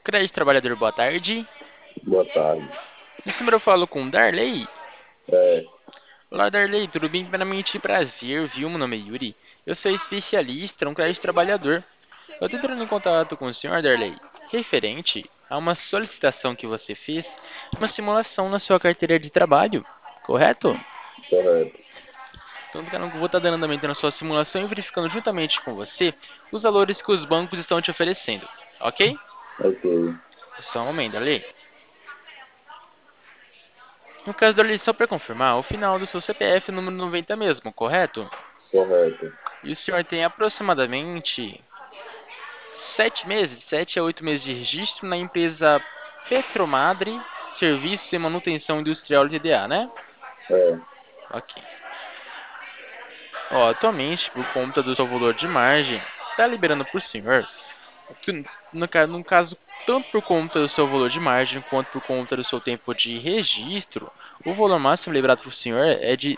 Crédito Trabalhador, boa tarde. Boa tarde. Nesse número eu falo com Darley. É, Olá, Darley, tudo bem? Primeiramente, prazer, viu? Meu nome é Yuri. Eu sou especialista no crédito trabalhador. Eu estou entrando em contato com o senhor, Darley, referente a uma solicitação que você fez, uma simulação na sua carteira de trabalho, correto? correto. Então, eu vou estar dando andamento na sua simulação e verificando juntamente com você os valores que os bancos estão te oferecendo, ok? Ok, Só um momento, Darley. No caso da lei, só para confirmar, o final do seu CPF é número 90 mesmo, correto? correto. E o senhor tem aproximadamente 7 meses, 7 a 8 meses de registro na empresa Petromadre Serviços e Manutenção Industrial TDA, né? É, Ok. Ó, atualmente, por conta do seu valor de margem, está liberando por senhor, no caso, tanto por conta do seu valor de margem quanto por conta do seu tempo de registro, o valor máximo liberado por senhor é de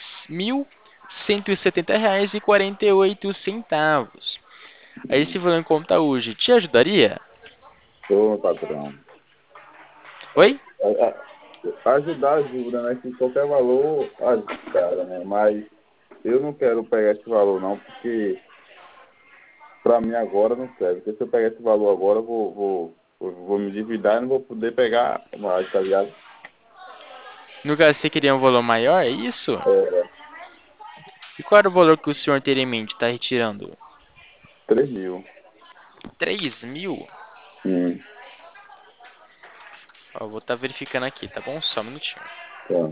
R$ 1.170,48. Aí esse valor em conta hoje te ajudaria? sou meu patrão. Oi? Ajudar ajuda, né? Que qualquer valor ajuda, né? Mas eu não quero pegar esse valor não, porque para mim agora não serve. Porque se eu pegar esse valor agora, eu vou me endividar e não vou poder pegar mais, tá ligado? No caso, você queria um valor maior, é isso? É, E qual era o valor que o senhor teria em mente? Está retirando? 3.000. 3.000? Hum, Ó, vou estar verificando aqui, tá bom? Só um minutinho. tá.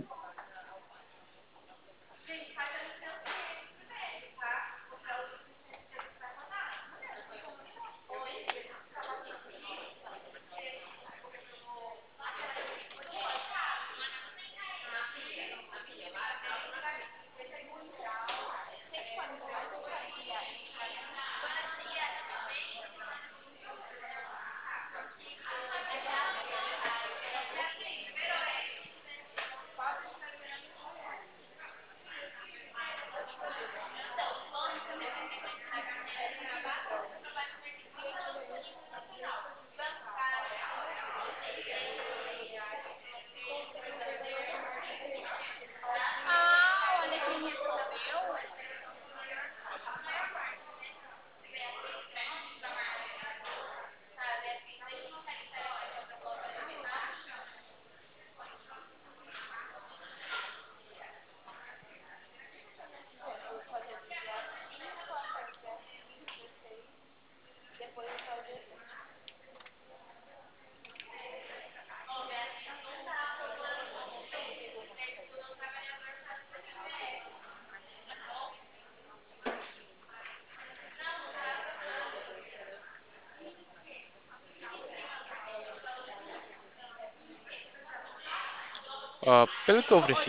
Ó, pelo que eu verifiquei,